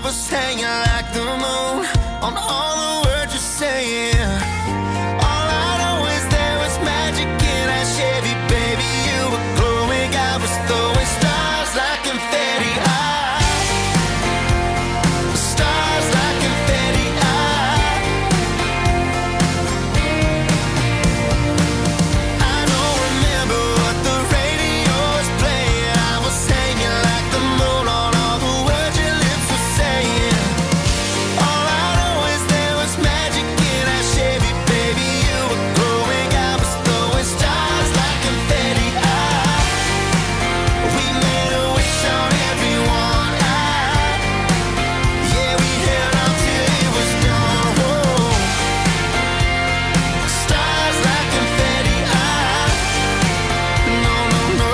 was hanging like the moon on all the words you're saying. All I know is there was magic in that Chevy, baby. You were glowing, I was throwing stars like confetti. Stars like confetti. I don't remember what the radio was playing. I was hanging like the moon on all the words your lips were saying. All I know is there was magic in that Chevy, baby. You were glowing, I was throwing stars like confetti. We made a wish on everyone. Yeah, we held on till it was gone. Whoa. Stars like confetti. No, no, no.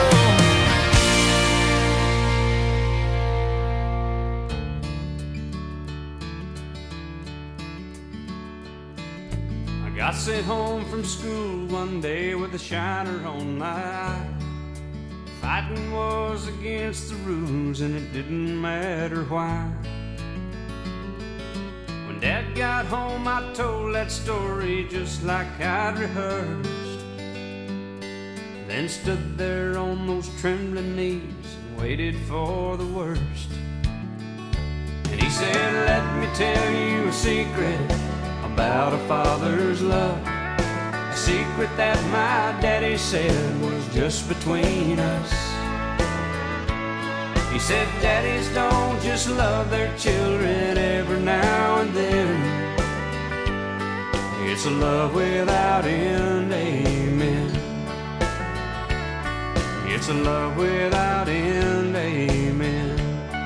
I got sent home from school one day with a shiner on my eye. Fighting was against the rules and it didn't matter why. When Dad got home I told that story just like I'd rehearsed. Then stood there on those trembling knees and waited for the worst. And he said, let me tell you a secret about a father's love. A secret that my daddy said was just between us. He said daddies don't just love their children every now and then. It's a love without end, amen. It's a love without end, amen.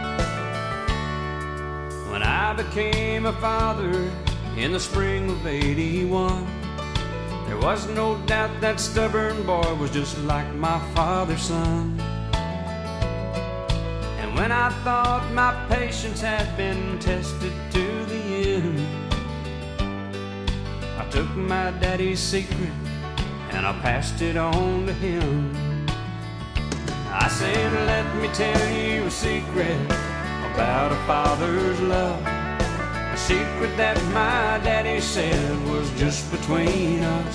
When I became a father in the spring of '81, there was no doubt that stubborn boy was just like my father's son. And when I thought my patience had been tested to the end, I took my daddy's secret and I passed it on to him. I said, let me tell you a secret about a father's love. A secret that my daddy said was just between us.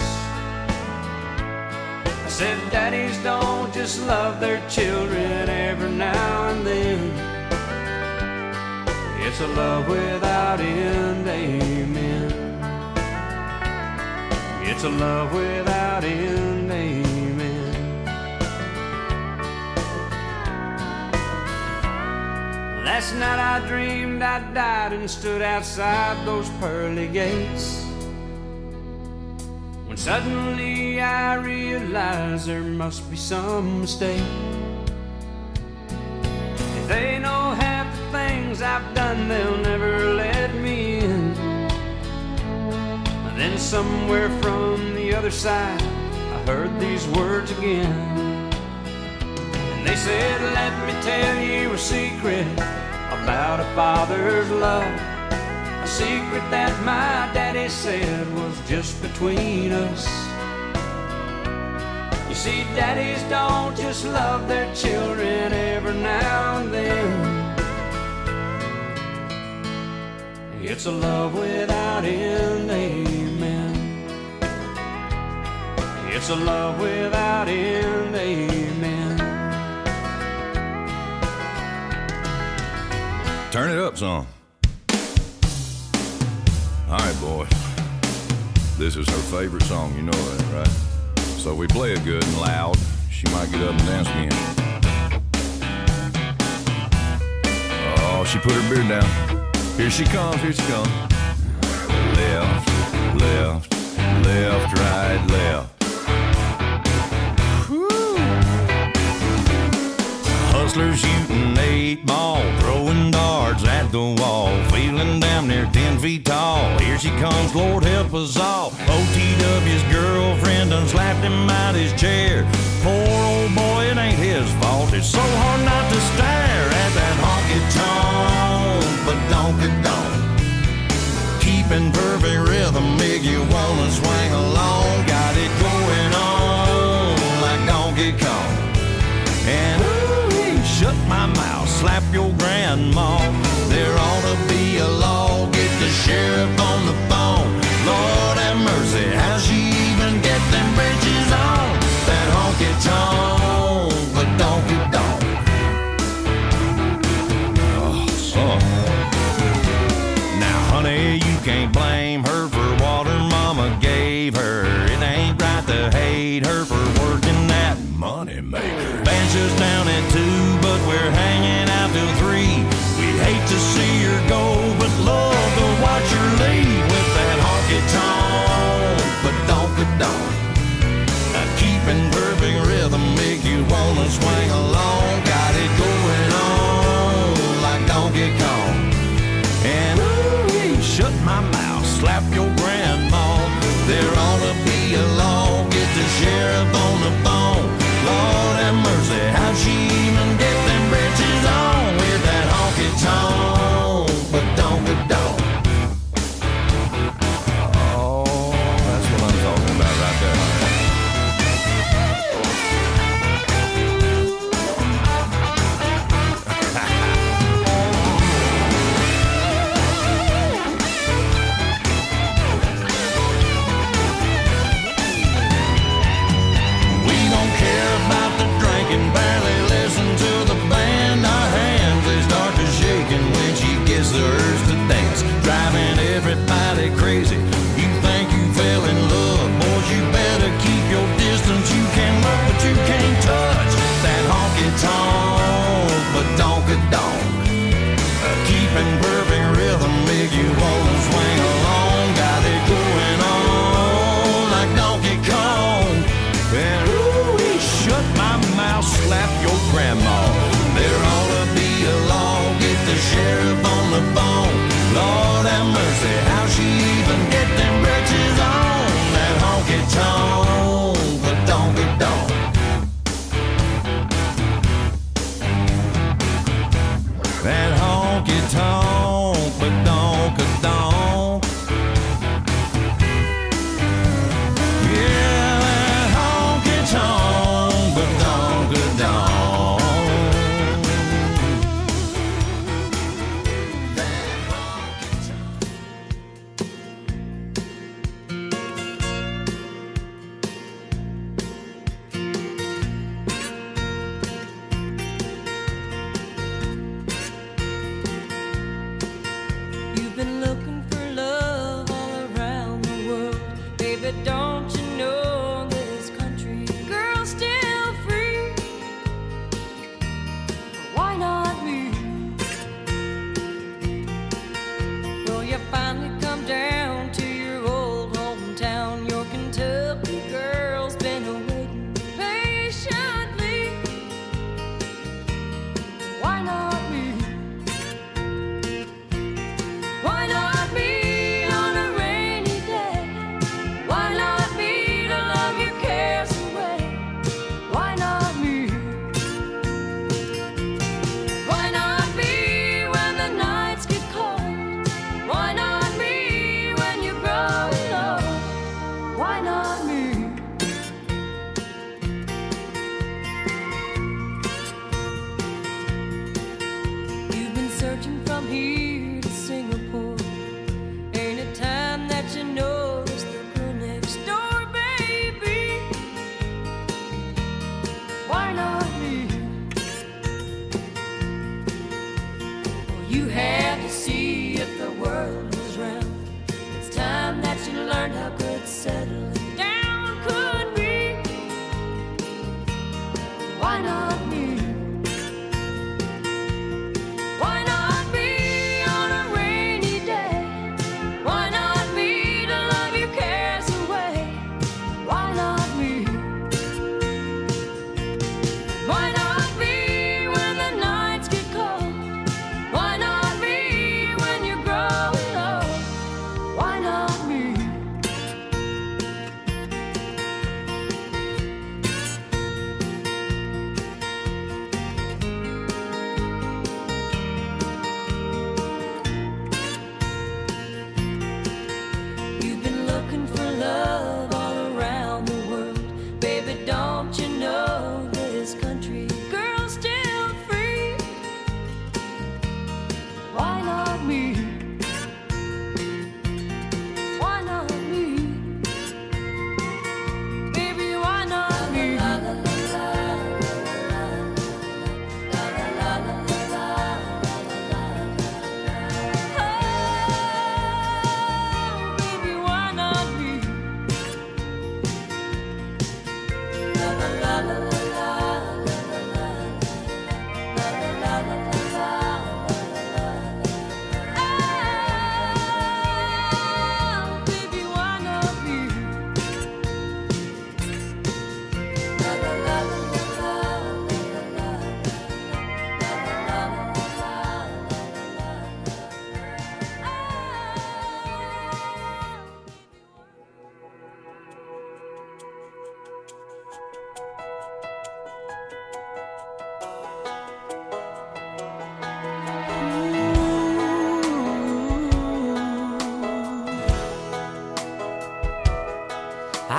I said daddies don't just love their children every now and then. It's a love without end, amen. It's a love without end, amen. Last night I dreamed I died and stood outside those pearly gates, when suddenly I realized there must be some mistake. If they know half the things I've done, they'll never let me in. And then somewhere from the other side I heard these words again. And they said, let me tell you a secret about a father's love. A secret that my daddy said was just between us. You see, daddies don't just love their children every now and then. It's a love without end, amen. It's a love without end, amen. Turn it up some. All right, boys. This is her favorite song, you know that, right? So if we play it good and loud, she might get up and dance again. Oh, she put her beard down. Here she comes, here she comes. Left, left, left, right, left. Hustlers shooting 8-ball, throwing darts at the wall, feeling damn near 10 feet tall. Here she comes, Lord help us all. OTW's girlfriend done slapped him out his chair. Poor old boy, it ain't his fault. It's so hard not to stare at that honky-tonk, but donk-a-donk. Keeping perfect rhythm, make you wanna swing along. Got it going on like Donkey Kong. And shut my mouth, slap your grandma. There ought to be sheriff on the phone. Lord have mercy, how she even get them britches on? That honky tonk, but donkey donk. Oh, son. Now, honey, you can't blame her for what her mama gave her. It ain't right to hate her for working that money maker. Band shuts down at 2, but we're hanging out till 3. We'd hate to see her go, but love to watch her leave with that honky tonk, but donkey donk. Keeping perfect rhythm make you wanna swing along. Got it going on like Donkey Kong. And ooh, shut my mouth, slap your grandma. There ought to be a law, get the sheriff on the phone. Lord have mercy, how'd she even get them britches on with that honky tonk, but donkey donk. Oh, that's what I'm talking about right there. Barely listen to the band. Our hands, they start to shaking when she gets the urge to dance, driving everybody crazy. You think you fell in love, boys, you better keep your distance. You can look, but you can't touch that honky tonk, but donkey donk. Keeping perfect rhythm make you wanna swing along. Got it going on like Donkey Kong. And ooh, shut my mouth, slap your grandma. There ought to be a law, get the sheriff on the phone. Lord have mercy, how she even get them britches on? That honky tonk, but donkey donk. That honky tonk, but donkey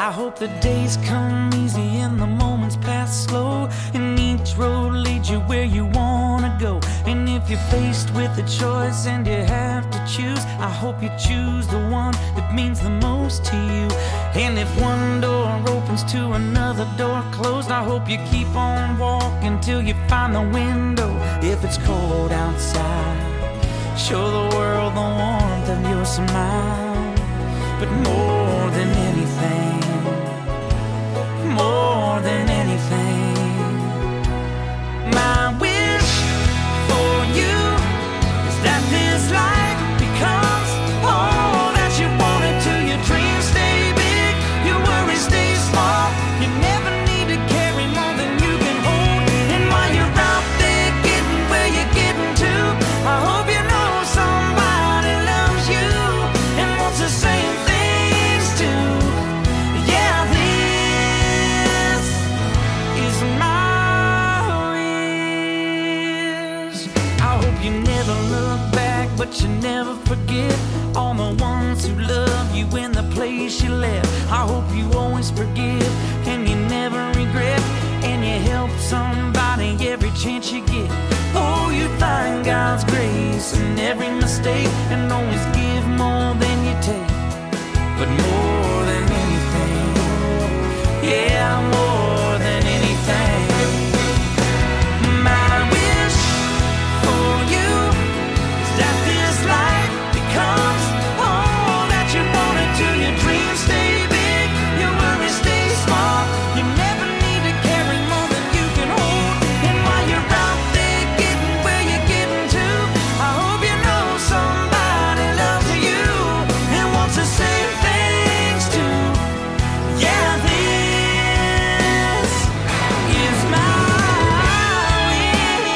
I hope the days come easy and the moments pass slow, and each road leads you where you wanna go. And if you're faced with a choice and you have to choose, I hope you choose the one that means the most to you. And if one door opens to another door closed, I hope you keep on walking till you find the window. If it's cold outside, show the world the warmth of your smile. But more than anything, more than anything, my wish for you is that this life becomes all that you want it to. Your dreams stay big, your worries stay small. You never need to carry more than you can hold. And while you're out there getting where you're getting to, I hope you know somebody loves you and wants the same things too. Yeah, this is my wish. I hope you never look back, but you never forget all the ones who love you in the place you left. I hope you always forgive and you never regret, and you help somebody every chance you get. Oh, you find God's grace in every mistake and always give more than you take. But more than anything, yeah, more than anything, my wish for you is that this life becomes all that you want it to. Your dreams stay big, your worries stay small. You never need to carry more than you can hold. And while you're out there getting where you're getting to, I hope you know somebody loves you and wants the same things too. Yeah, this is my wish.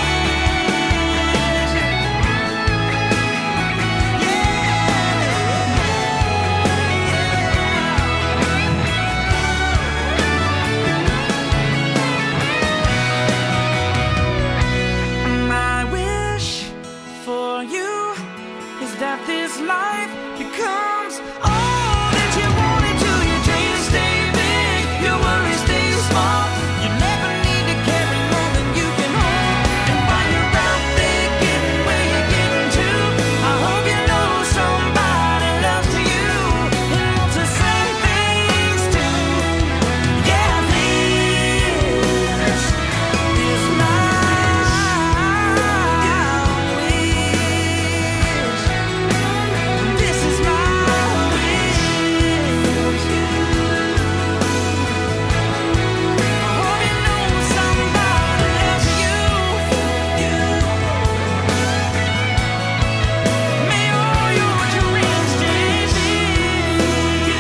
My wish for you is that this life becomes all that you want it to. Your dreams stay big, your worries stay small. You never need to carry more than you can hold. And while you're out there getting where you're getting to, I hope you know somebody loves you and wants the same things too. Yeah, this is my wish. This is my wish. I hope you know somebody loves you. May all your dreams stay big.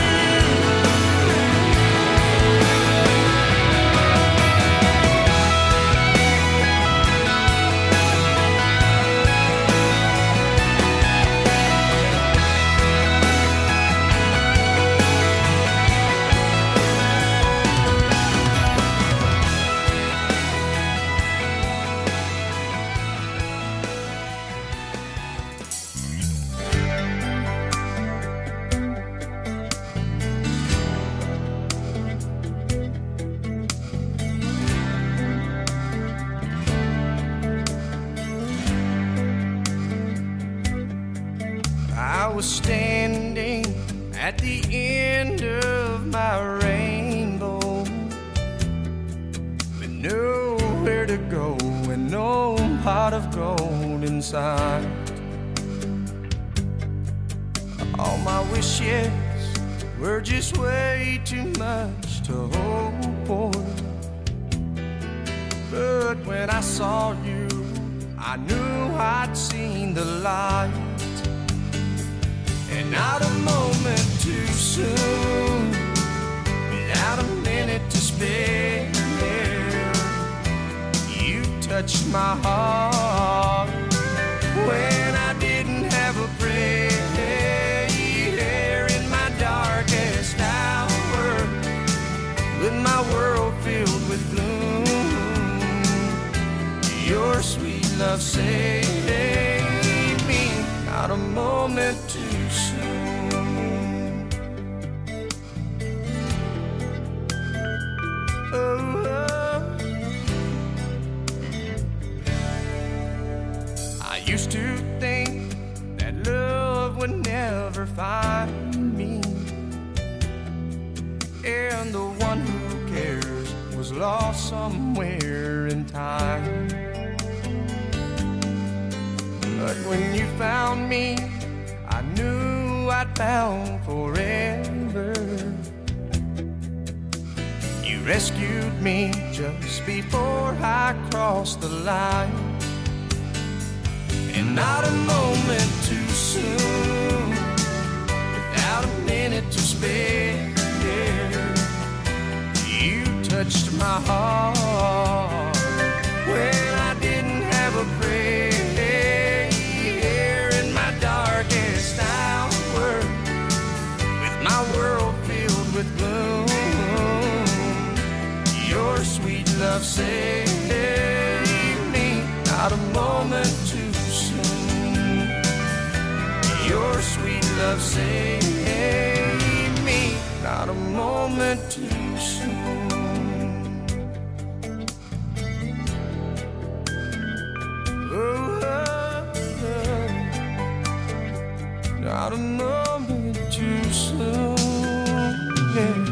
I was standing at the end of my rainbow with nowhere to go and no pot of gold inside. All my wishes were just way too much to hope for. But when I saw you, I knew I'd seen the light. And not a moment too soon, without a minute to spare, you touched my heart when I didn't have a prayer. In my darkest hour, with my world filled with gloom, your sweet love saved me. Not a moment too soon. never find me. And the one who cares was lost somewhere in time. But when you found me, I knew I'd found forever. You rescued me just before I crossed the line. And not a moment too soon, without a minute to spare. You touched my heart when I didn't have a prayer. In my darkest hour, with my world filled with gloom, your sweet love saved me. Not a moment too soon. Your sweet love saved me. Not a moment too soon. Oh, not a moment too soon. Yeah.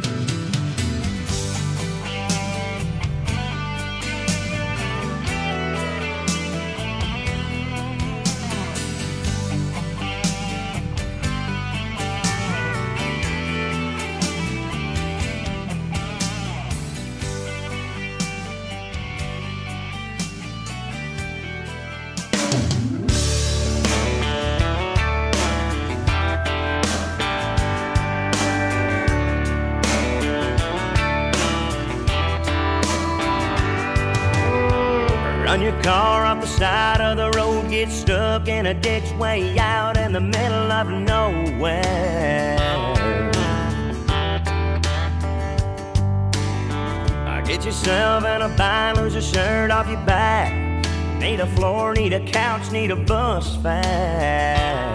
Run your car off the side of the road, get stuck in a ditch way out in the middle of nowhere. Get yourself in a bind, lose a shirt off your back. Need a floor, need a couch, need a bus fare.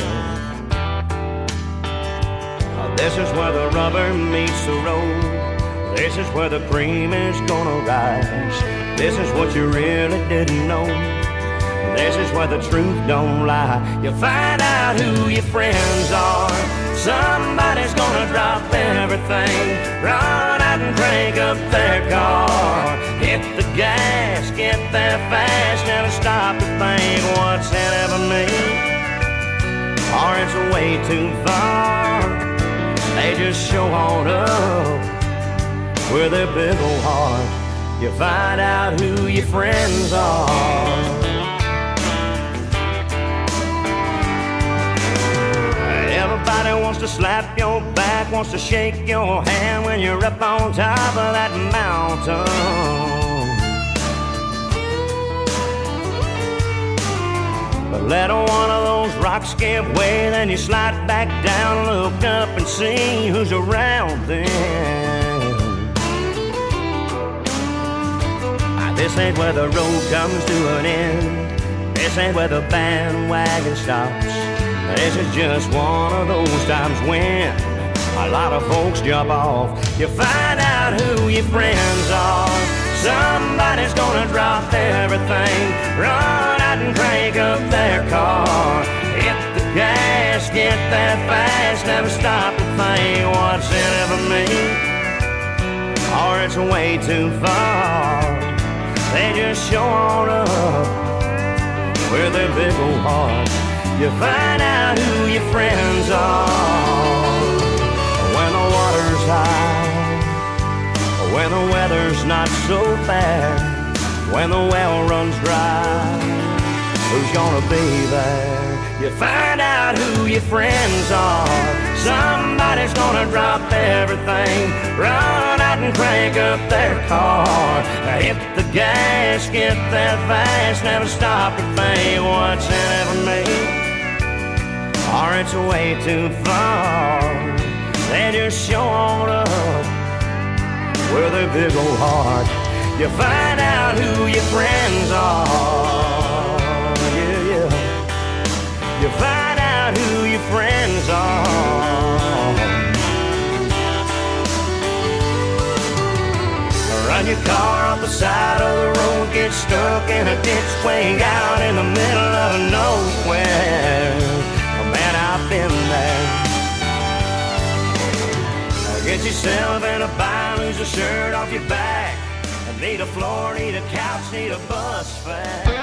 This is where the rubber meets the road. This is where the cream is gonna rise. This is what you really didn't know. This is where the truth don't lie. You find out who your friends are. Somebody's gonna drop everything, run out and crank up their car. Hit the gas, get there fast, never stop to think what's in it for me, or it's way too far. They just show on up with their big old heart. You find out who your friends are. Everybody wants to slap your back, wants to shake your hand when you're up on top of that mountain. But let one of those rocks give way, then you slide back down, look up and see who's around then. This ain't where the road comes to an end. This ain't where the bandwagon stops. This is just one of those times when a lot of folks jump off. You find out who your friends are. Somebody's gonna drop everything, run out and crank up their car. Hit the gas, get there fast, never stop to think what's in it for me, or it's way too far. They just show on up with their big old heart. You find out who your friends are when the water's high, when the weather's not so bad, when the well runs dry. Who's gonna be there? You find out who your friends are. Somebody's gonna drop everything, run out and crank up their car. Hit the gas, get there fast, never stop to think what's in it for me, or it's way too far. They just show on up with their big old heart. You find out who your friends are. Yeah, yeah. You find out who your friends are. Run your car off the side of the road, get stuck in a ditch way out in the middle of nowhere. Man, I've been yourself in a bind, lose a shirt off your back. Need a floor, need a couch, need a bus fare.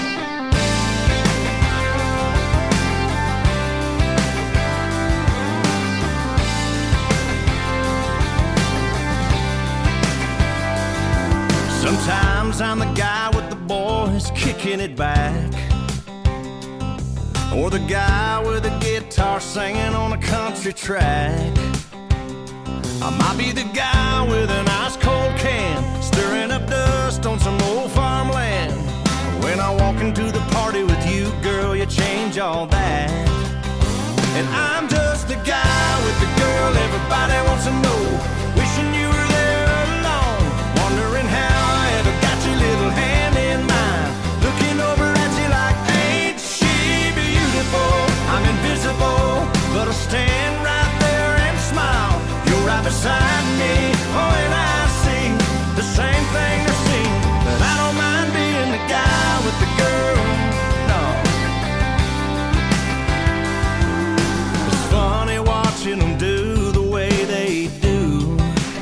Sometimes I'm the guy with the boys kicking it back, or the guy with a guitar singing on a country track. I might be the guy with an ice cold can, stirring up dust on some old farmland. When I walk into the party with you, girl, you change all that. And I'm just the guy with the girl everybody wants to know, wishing you were there alone, wondering how I ever got your little hand in mine, looking over at you like, ain't she beautiful? I'm invisible, but I stand right there and smile. You're right beside me, oh, and I see the same thing they're seeing, but I don't mind being the guy with the girl, no. It's funny watching them do the way they do.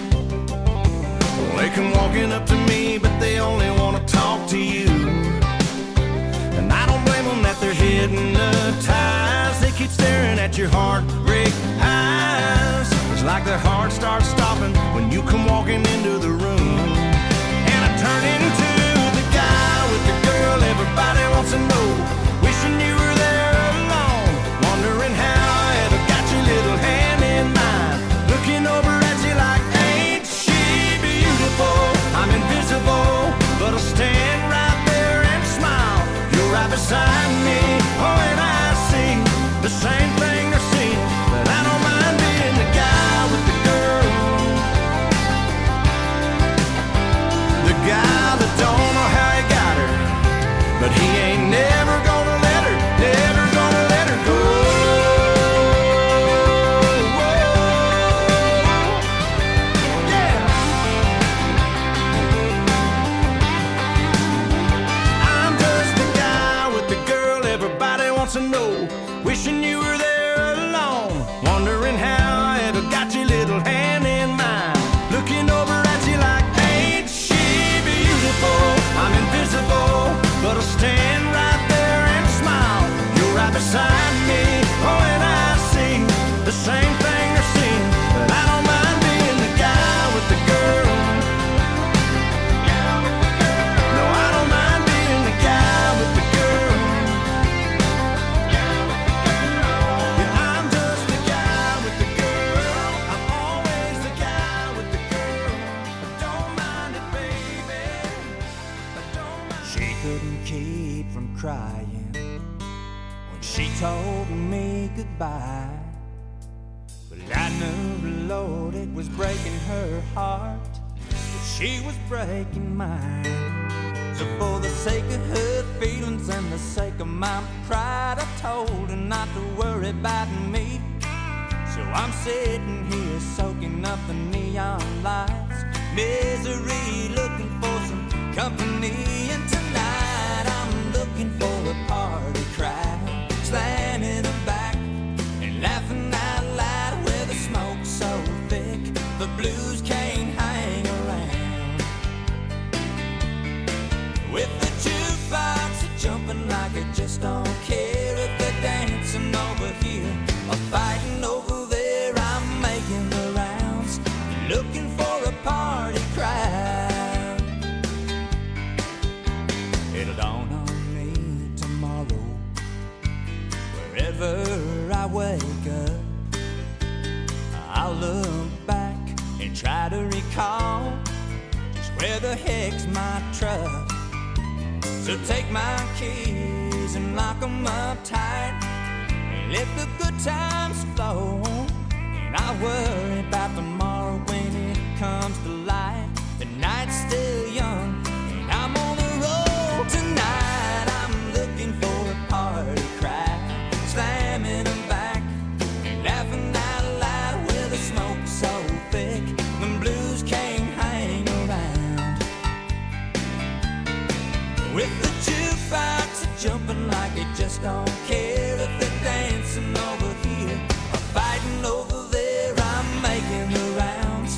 They come walking up to me, but they only want to talk to you. And I don't blame them that they're hypnotized. They keep staring at your heartbreak eyes. It's like their heart starts stopping when you come walking into the room. And I turn into the guy with the girl everybody wants to know, wishing you were there alone, wondering how I ever got your little hand in mine, looking over at you like, ain't she beautiful? I'm invisible, but I'll stand right there and smile. You're right beside me, oh, and I see the same thing they're seeing, but I don't mind being the guy with the girl, the guy that don't know how he got her, but he ain't never gonna let her, never gonna let her go. Yeah. I'm just the guy with the girl everybody wants to know, wishing you were there alone, wondering how I ever got your little hand in mine, looking over at you like, ain't she beautiful? I'm invisible, but I'll stand right there and smile. You're right beside me, oh, and I see the same thing they're seeing, but I don't mind being the guy with the girl. No, I don't mind being the guy with the girl. Yeah, I'm just the guy with the girl. I'm always the guy with the girl. I don't mind it, baby. I don't mind. She couldn't keep from crying when she told me goodbye. But I knew, Lord, it was breaking her heart, but she was breaking mine. So for the sake of her feelings and the sake of my pride, I told her not to worry about me. So I'm sitting here soaking up the neon lights, misery, looking for some company. And tonight I'm looking for a party crowd, slamming them back and laughing out loud, where the smoke's so thick the blues can't hang around. With the jukebox jumping like it just don't care, if they're dancing over here or fighting over there, I'm making the rounds, looking for a party crowd. It'll dawn on me tomorrow, wherever I wake up, I'll look back and try to recall just where the heck's my truck. So take my keys and lock 'em up tight, and let the good times flow. And I'll worry about tomorrow when it comes to light. The night's still young and I'm on the road. Tonight I'm looking for a party crowd, slamming them back and laughing out loud, where the smoke's so thick the blues can't hang around. With the jukebox jumping like it just don't care, if they're dancing over here or fighting over there, I'm making the rounds,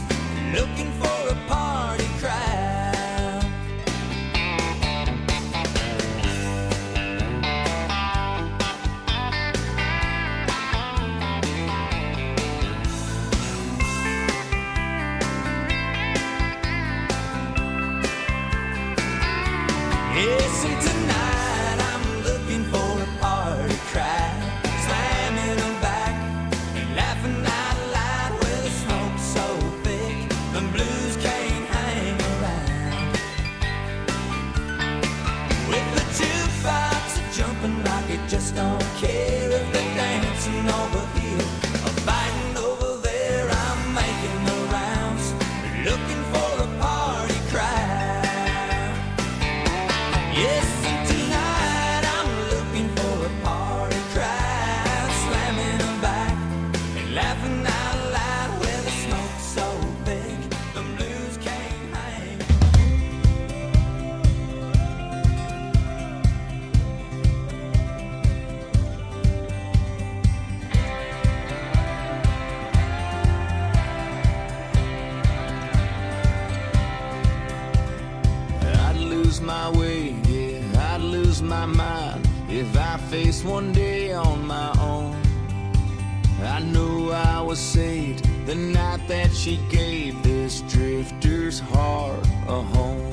face one day on my own. I knew I was saved the night that she gave this drifter's heart a home.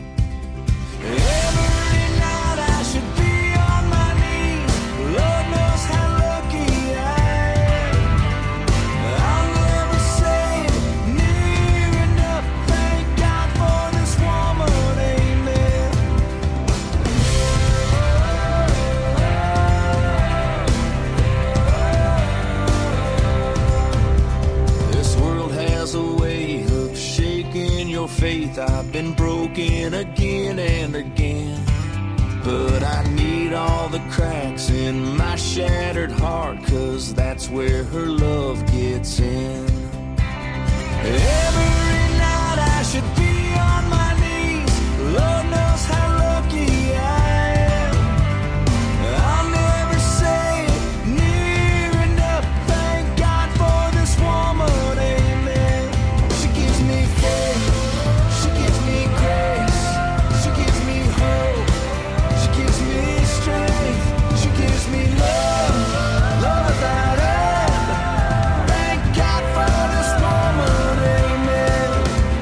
Every night I should be on my knees. Lord knows how lucky I am. I'll never say it near enough. Thank God for this woman, amen. This world has a way of shaking your faith. I've been broken again and again, but I need all the cracks in my shattered heart, 'cause that's where her love gets in. Every night I should be on my knees. Lord knows how lucky I am. I'll never say it near enough. Thank God for this woman, amen. She gives me faith, she gives me grace, she gives me hope, she gives me strength, she gives me love, love without end. Thank God for this woman, amen.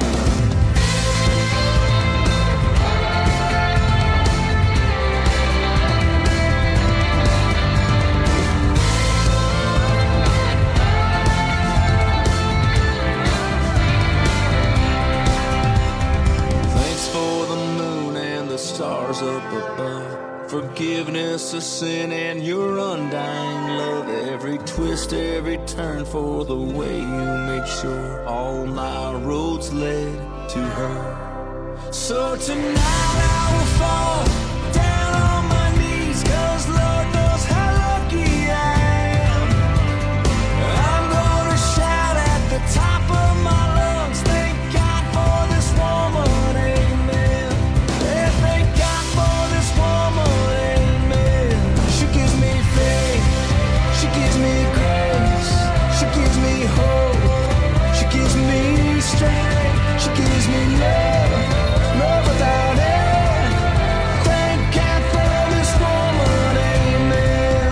Thanks for the moon and the stars up above, forgiveness of sin and your undying love. Every twist, every turn for the way you made sure all my roads led to her. So tonight I will fall down on my knees, 'cause Lord knows how lucky I am. I'm gonna shout at the top of my lungs, thank God for this woman, amen. Yeah, thank God for this woman, amen. She gives me faith, she gives me grace, she gives me hope, she gives me strength, she gives me love, love without end. Thank God for this woman, amen.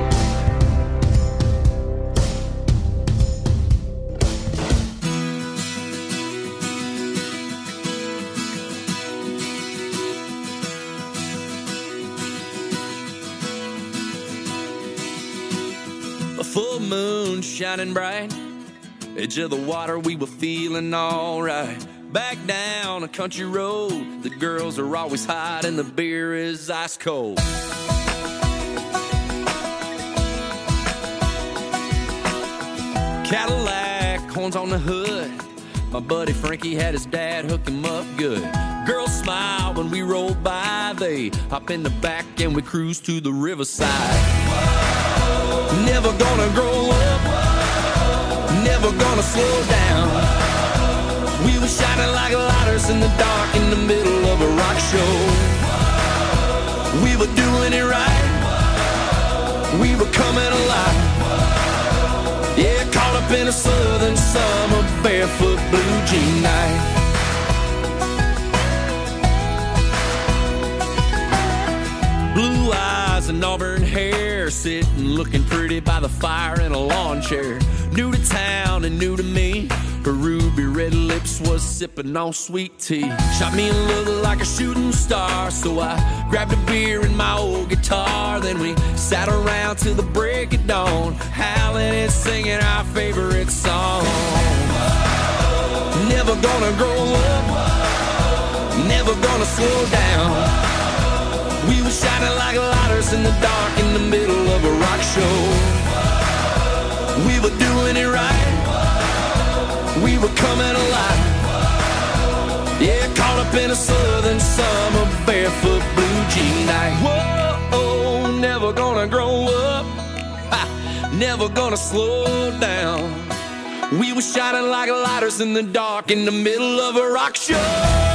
A full moon shining bright, edge of the water, we were feeling alright. Back down a country road, the girls are always hot and the beer is ice cold. Cadillac, horns on the hood, my buddy Frankie had his dad hook him up good. Girls smile when we roll by, they hop in the back and we cruise to the riverside. Never gonna grow up, never gonna slow down. We were shining like lighters in the dark in the middle of a rock show. We were doing it right, we were coming alive. Yeah, caught up in a southern summer barefoot blue jean night. Blue eyes and auburn hair, sitting looking pretty by the fire in a lawn chair. New to town and new to me, her ruby red lips was sipping on sweet tea. Shot me a look like a shooting star, so I grabbed a beer and my old guitar. Then we sat around till the break of dawn, howling and singing our favorite song. Never gonna grow up, never gonna slow down. We were shining like lighters in the dark in the middle of a rock show. We were doing it right, we were coming alive. Yeah, caught up in a southern summer barefoot blue jean night. Whoa, never gonna grow up, never gonna slow down. We were shining like lighters in the dark in the middle of a rock show.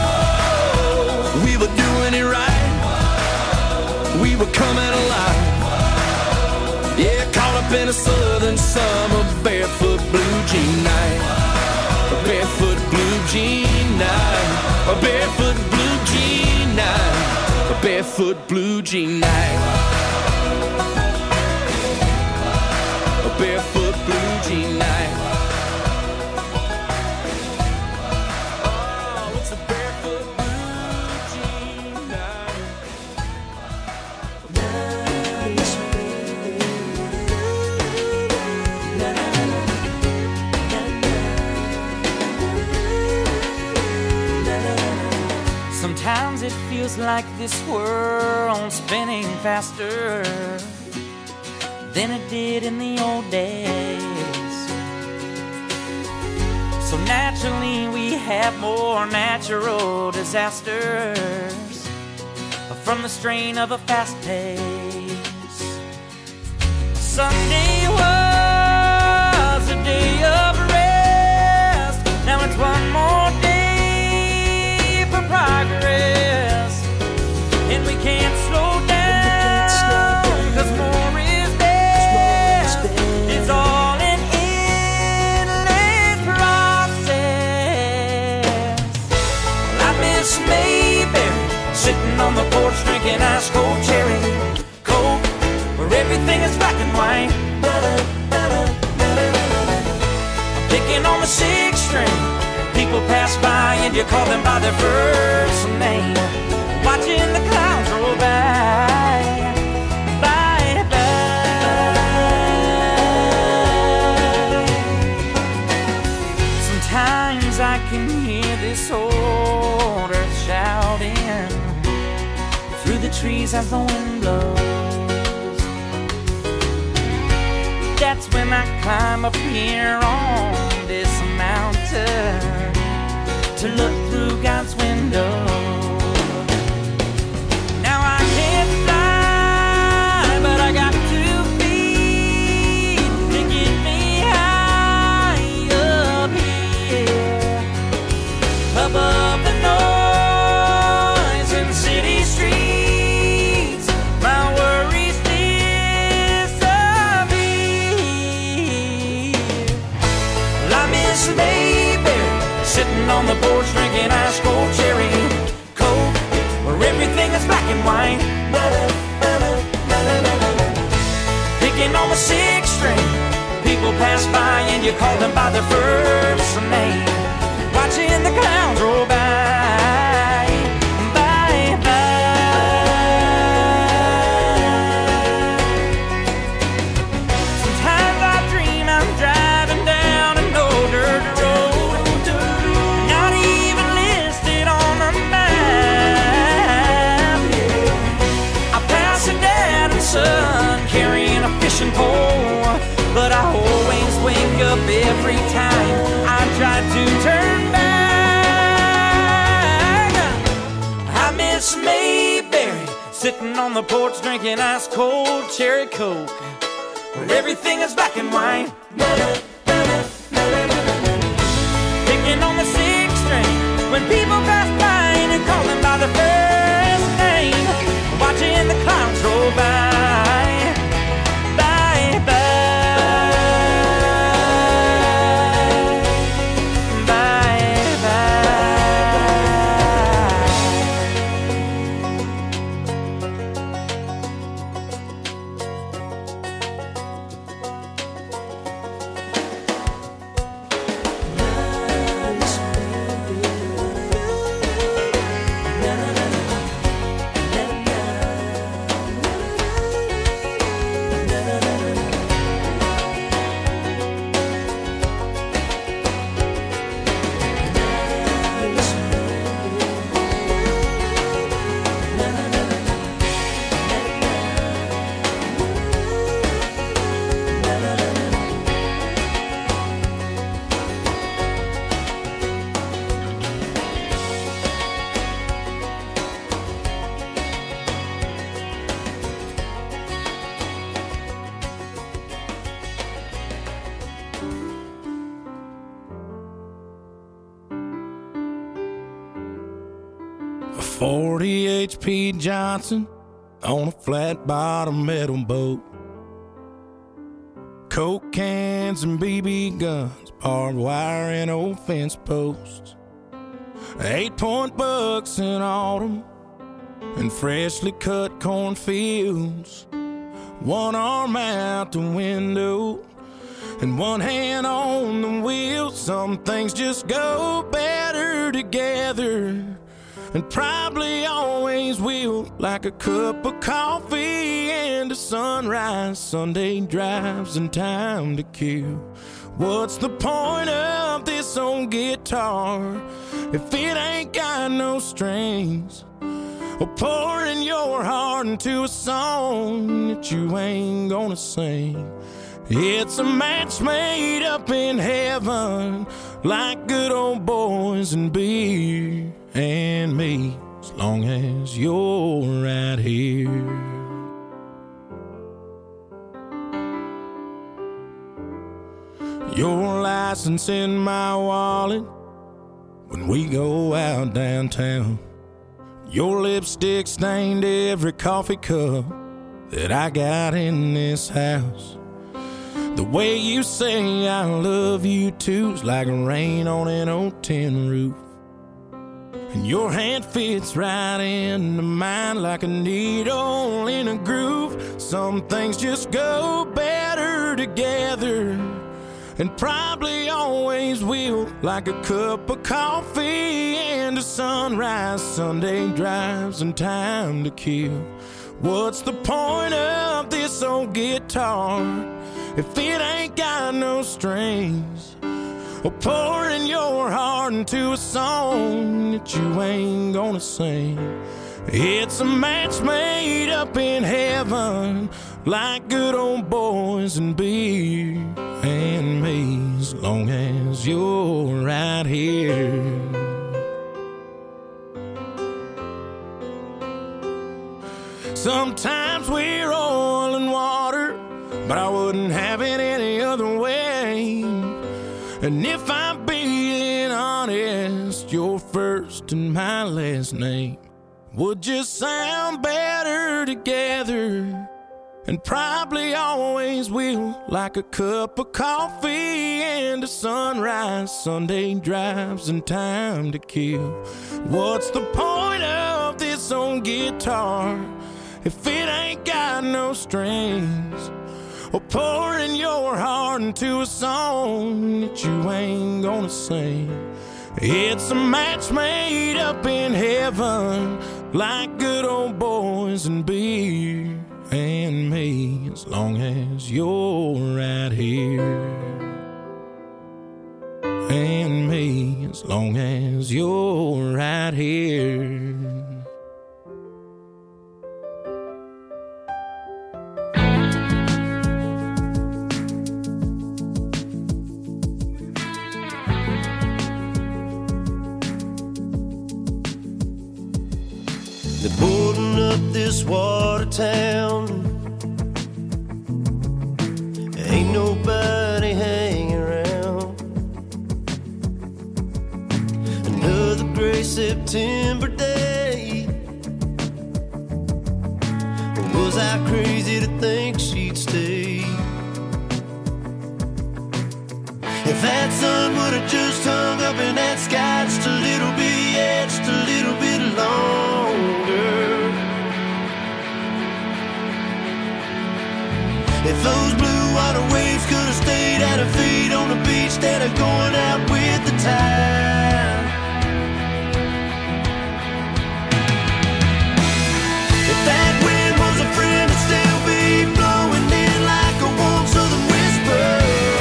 We were doing it right, we were coming alive. Yeah, caught up in a southern summer barefoot blue jean night. A barefoot blue jean night. A barefoot blue jean night. A barefoot blue jean night. Jean night. Oh, it's a barefoot blue jean night. Sometimes it feels like this world's spinning faster than it did in the old days. So naturally we have more natural disasters from the strain of a fast pace. Sunday was a day of rest. Now it's one more day for progress, and we can't slow down, 'cause more is best. It's all an endless process. Well, I miss Mayberry, sitting on the porch drinking ice cold cherry Coke, where everything is black and white. I'm picking on the sixth string. People pass by and you call them by their first name. Watching the clouds roll by, by, by. Sometimes I can hear this old earth shouting through the trees as the wind blows. That's when I climb up here on this mountain to look through God's window. Now I can't fly, but I got 2 feet to get me high up here, above the noise in city streets. My worries disappear. Well, I miss Mayberry, sitting on the porch drinking ice cold cherry Coke, where everything is black and white. Picking on the sixth string. People pass by and you call them by their first name. Watching the clouds roll by, by, by. Sometimes I dream I'm driving down an old dirt road, not even listed on the map. I pass a dad and son carrying a fishing pole, but I always wake up every time I try to turn back. I miss Mayberry, sitting on the porch drinking ice cold cherry Coke, where everything is black and white. Picking on the sixth string. When people pass by and you call them by their first name. Watching the clouds roll by, by, by, by, by. A 40 HP Johnson on a flat bottom metal boat. Coke cans and BB guns, barbed wire and old fence posts. 8-point bucks in autumn and freshly cut cornfields. One arm out the window and one hand on the wheel. Some things just go better together, and probably always will, like a cup of coffee and a sunrise, Sunday drives and time to kill. What's the point of this old guitar if it ain't got no strings? Or pouring your heart into a song that you ain't gonna sing. It's a match made up in heaven, like good old boys and beer and me, as long as you're right here. Your license in my wallet when we go out downtown. Your lipstick stained every coffee cup that I got in this house. The way you say I love you too's like rain on an old tin roof. And your hand fits right into mine like a needle in a groove. Some things just go better together, and probably always will, like a cup of coffee and a sunrise, Sunday drives and time to kill. What's the point of this old guitar if it ain't got no strings? Or pouring your heart into a song that you ain't gonna sing. It's a match made up in heaven, like good old boys and beer and me, as long as you're right here. Sometimes we're oil and water, but I wouldn't have it any other way. And if I'm being honest, your first and my last name would just sound better together, and probably always will, like a cup of coffee and a sunrise, Sunday drives and time to kill. What's the point of this old guitar if it ain't got no strings? Or pouring your heart into a song that you ain't gonna sing. It's a match made up in heaven, like good old boys and beer and me, as long as you're right here. And me, as long as you're right here. They're boarding up this water town. Ain't nobody hanging around. Another gray September day. Was I crazy to think she'd stay? If that sun would have just hung up in that sky just a little bit, yeah, just a little bit longer. If those blue water waves could have stayed at her feet on the beach instead of going out with the tide. If that wind was a friend, it'd still be blowing in like a warm southern whisper.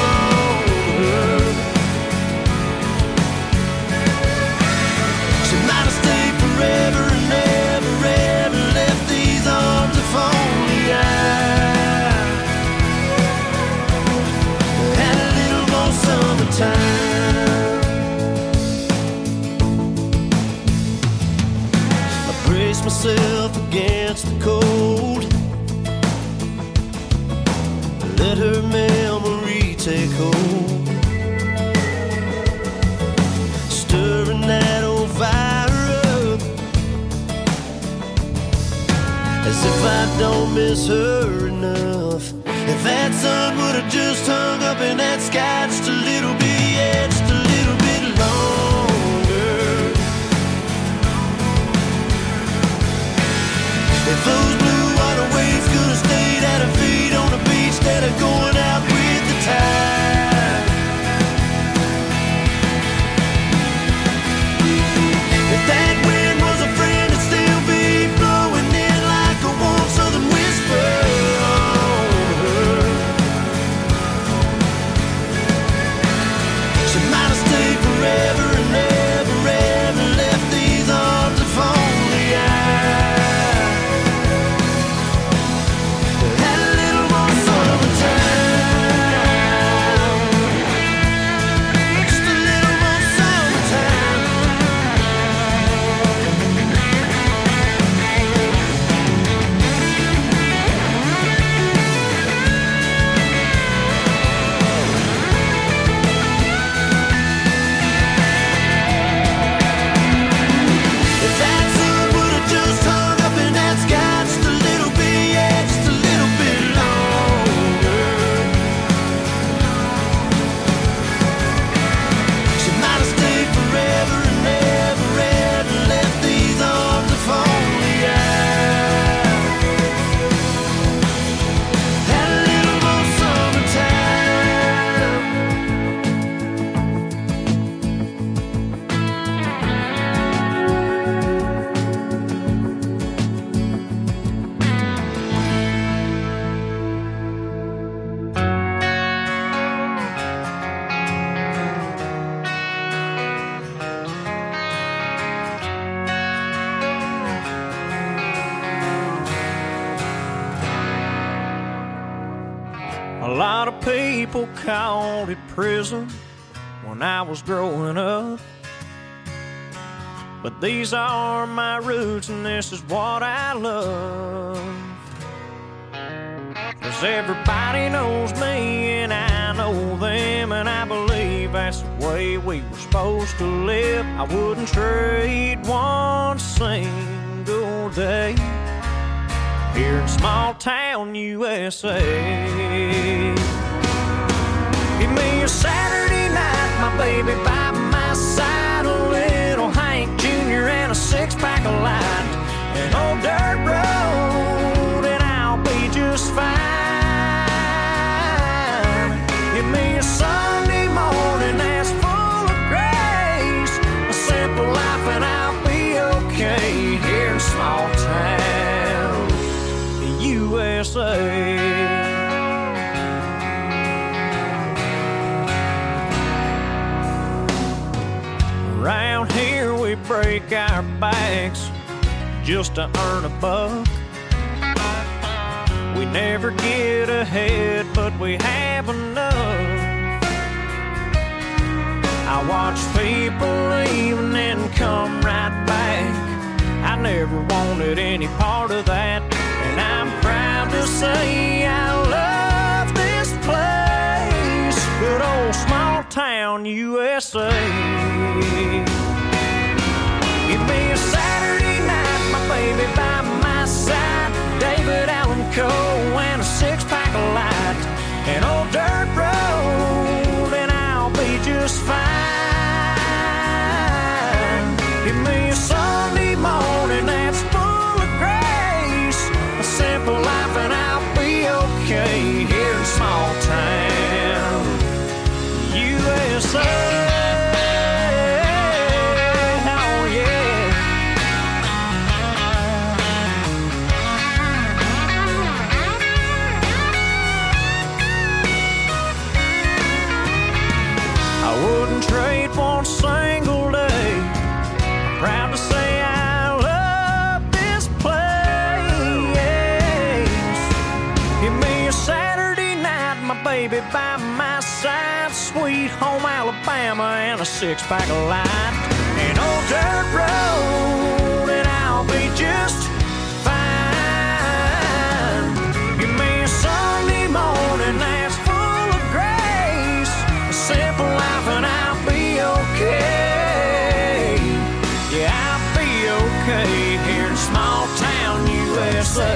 She might have stayed forever and never, ever left these arms if only I had a little more summertime. I brace myself against the cold, let her memory take hold, stirring that old fire up, as if I don't miss her enough. If that sun would have just hung up in that sky just a little bit, yeah, just a little bit longer. If those blue water waves could have stayed at her feet on the beach instead of going out with the tide. lot of people called it prison when I was growing up. But these are my roots and this is what I love. 'Cause everybody knows me and I know them, and I believe that's the way we were supposed to live. I wouldn't trade one single day here in small town USA. Give me a Saturday night, my baby by my side, a little Hank Jr. and a six-pack of light, an old dirt road, and I'll be just fine. Give me a Sunday morning that's full of grace, a simple life, and I'll be okay here in small town USA. Around here we break our backs just to earn a buck. We never get ahead, but we have enough. I watch people leave and then come right back. I never wanted any part of that, and I'm proud to say I love this place, good old small town USA. Give me a Saturday night, my baby by my side, David Allan Coe and a six-pack of light, an old dirt road, and I'll be just fine. Give me a Sunday morning that's full of grace, a simple life, and I'll be okay here in small town USA. Trade one single day. I'm proud to say I love this place. Give me a Saturday night, my baby by my side, sweet home Alabama, and a six-pack of light, an old dirt road, and I'll be just fine. Give me a Sunday morning that's full of grace, a simple life, and I'll be okay. Yeah, I'll be okay here in small town USA.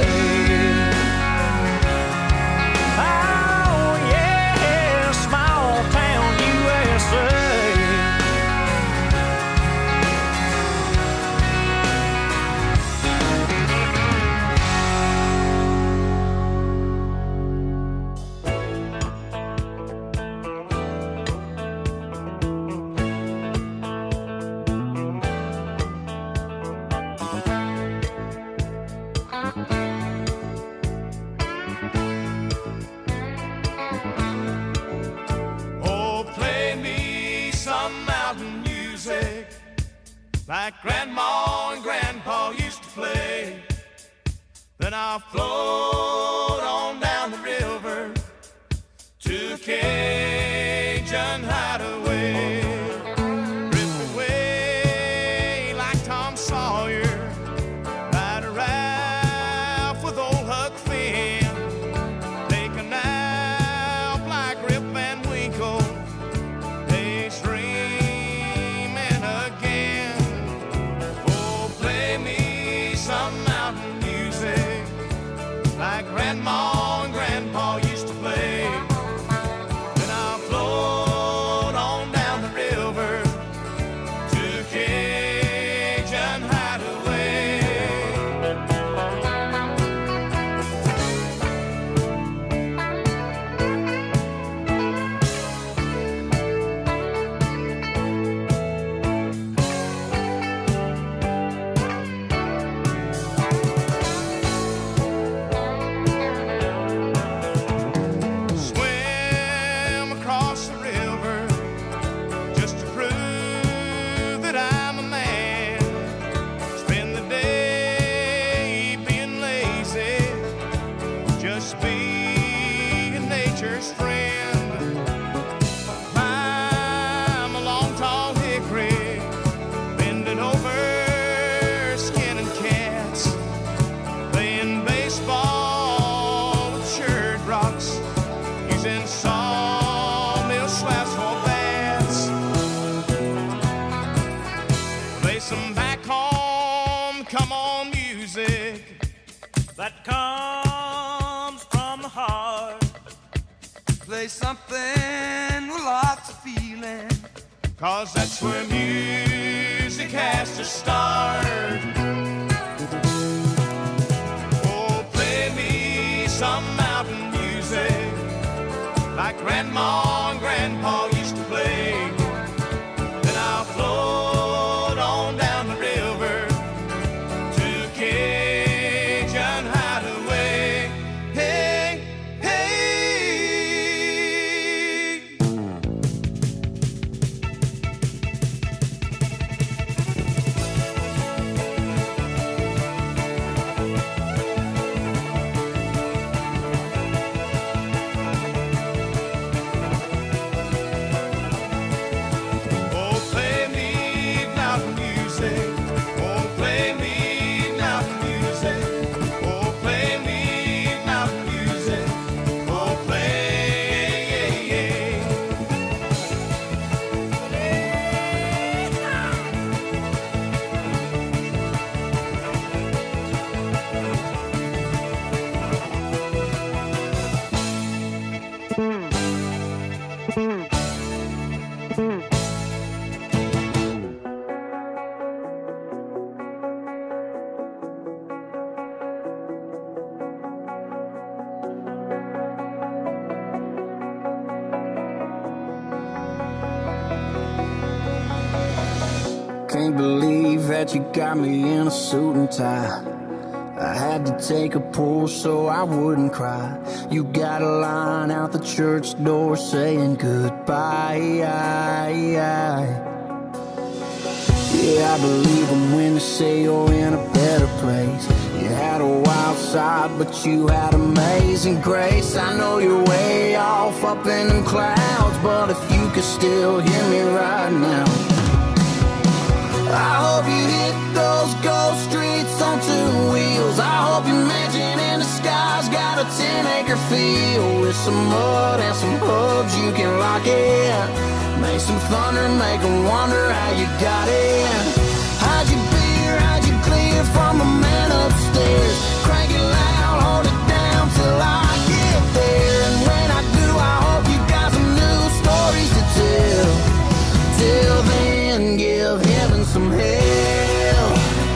Oh yeah, small town USA. Like Grandma and Grandpa used to play. Then I'll float on down the river to Cajun Hideaway. Drift away like Tom Sawyer, ride a raft with old Huck Finn, take a nap like Rip Van Winkle, daydreaming again. Some mountain music like Grandma and Grandpa used to play. Then I'll float on something with lots of feeling. 'Cause that's where music has to start. Oh, play me some mountain music like Grandma and Grandpa used to play. Then I'll float on down the river to Cajun Hideaway. Hey, hey. Oh, play me mountain music. Oh, play me mountain music. Oh, play me mountain music. Oh, play. Can't believe that you got me in a suit and tie. I had to take a pull so I wouldn't cry. You got a line out the church door saying goodbye. Yeah, I believe them when they say you're in a better place. You had a wild side, but you had amazing grace. I know you're way off up in them clouds, but if you could still hear me right now, I hope you hit those ghost streets on two wheels. I hope your mansion in the sky's got a 10-acre field with some mud and some hubs you can lock in. Make some thunder, make them wonder how you got in. Hide your beer, hide your clear from a man upstairs. Crank it loud, hold it down till I get there. And when I do, I hope you got some new stories to tell. Till then, give heaven some hell.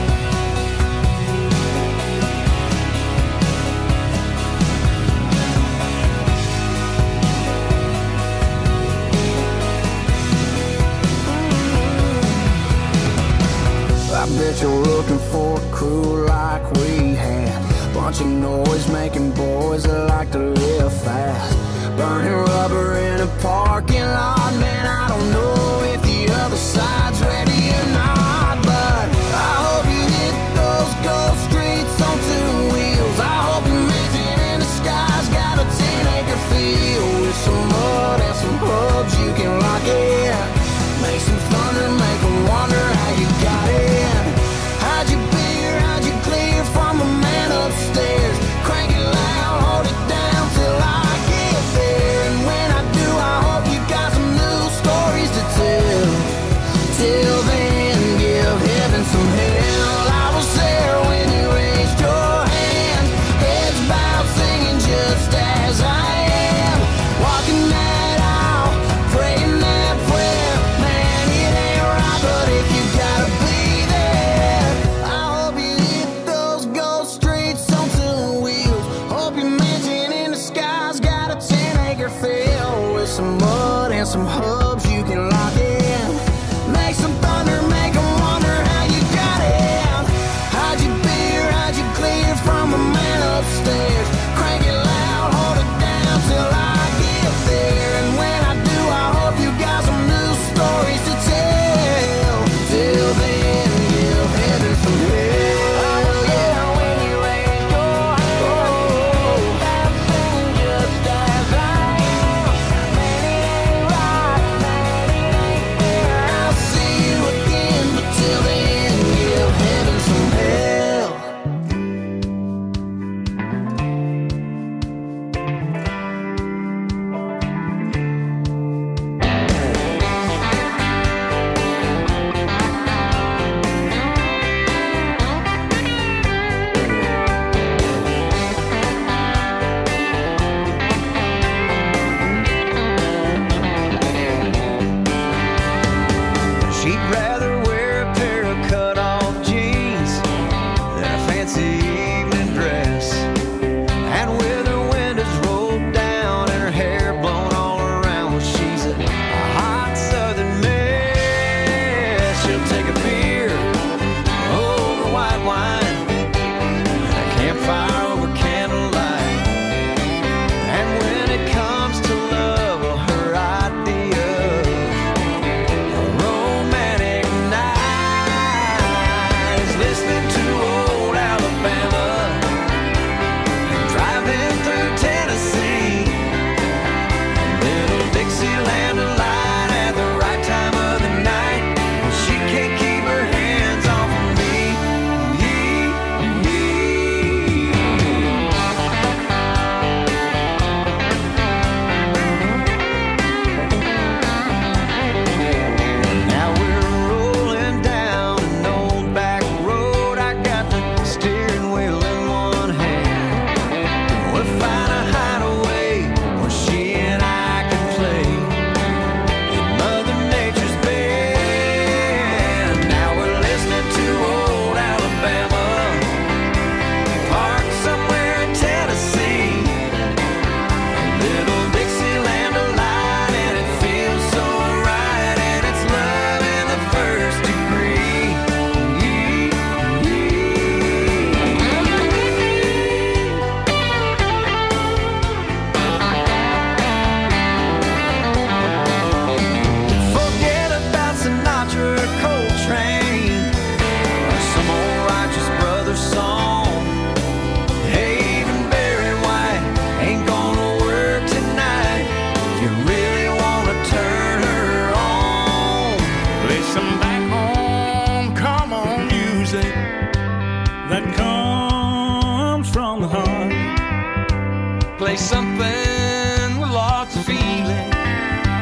I bet you're looking for a crew like we had. Bunch of noise-making boys that like to live fast. Burning rubber in a parking lot. Man, I don't know if the other side's ready or not, but I hope you hit those ghost streets on two wheels. I hope your mansion in the sky's got a 10-acre field with some mud and some hubs you can lock in. Make some thunder, make them wonder how you got in. Hide your beer, hide your clear from a man upstairs. Crank it loud, hold it down till I get there. And when I do, I hope you got some new stories to tell. Till then, give heaven some hell. I was there when you raised your hand. Heads bowed, singing just as I am. Walking that aisle, praying that prayer. Man, it ain't right, but if you gotta be there, I hope you hit those ghost streets on two wheels. Hope your mansion in the sky's got a 10-acre field with some mud and some hubs you can lock in. Make some thunder, make them wonder how you got in. Hide your beer, hide your clear from a man upstairs. Crank it loud, hold it down till I get there. And when I do, I hope you got some new stories to tell. Till then, give heaven some hell. Yeah, when you raise your hand, I'm singing just as I am. Man, it ain't right, man, it ain't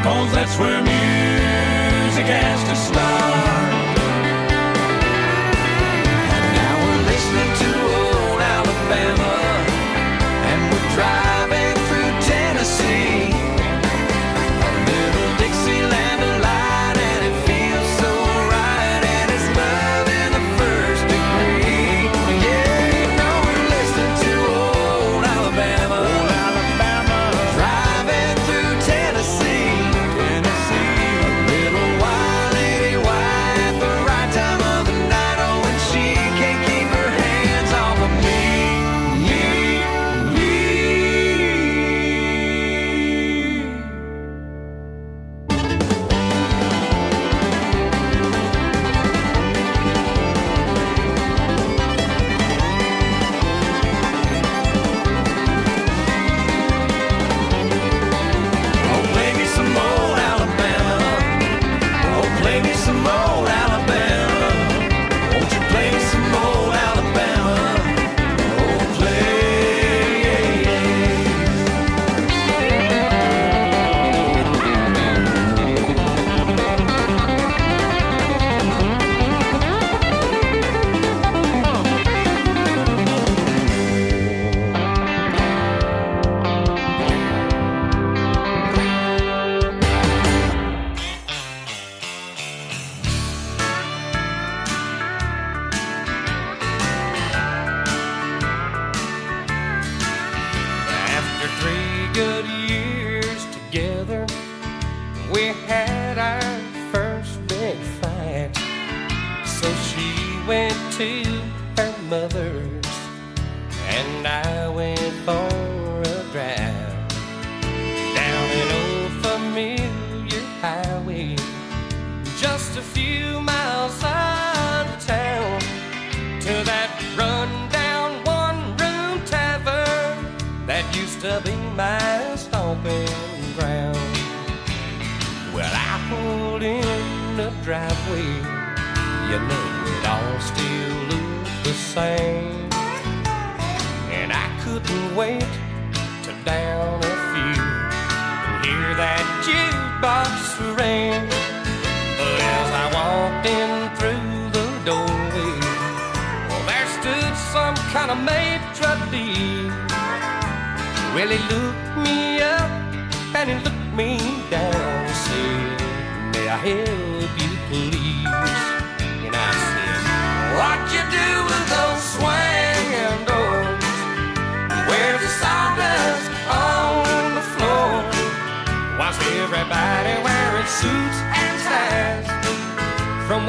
'cause that's where music has to start. And now we're listening to old Alabama, and we're driving through Tennessee. A little Dixieland delight, and it feels so right, and it's love in the first degree. Yeah, you know we're listening to old Alabama, driving through Tennessee. A little wild lady white, the right time of the night. Oh, and she can't keep her hands off of me. Oh, play me some old Alabama. Oh, play me some old Alabama. Won't you play me some old Alabama? Oh, play. After 3 good years together, we had our first big fight. So she went to her mother's, and I went for a drive down an old familiar highway, just a few miles out of town, to that run-down one-room tavern that used to be my stomping ground. Well, I pulled in the driveway, you know it all still looked the same, and I couldn't wait to down a few and hear that jukebox ring. But as I walked in through the doorway, well, there stood some kind of maitre d'. Well, he looked me up and he looked me down and said, "May I help you, please?" And I said, "What you do with those swinging doors? Where's the sawdust on the floor? Why's everybody wearing suits